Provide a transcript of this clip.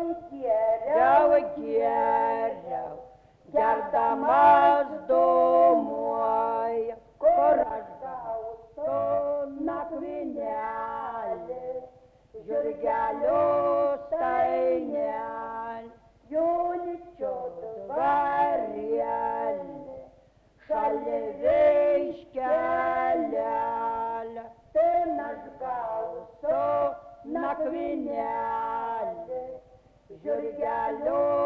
geriau, gerdamas dūmuoja, kur aš gausiu nakvynelį, žirgelio stainelį, Juličio dvarelį, šalia viškelelę, ten aš gausiu nakvynelį, žirgelio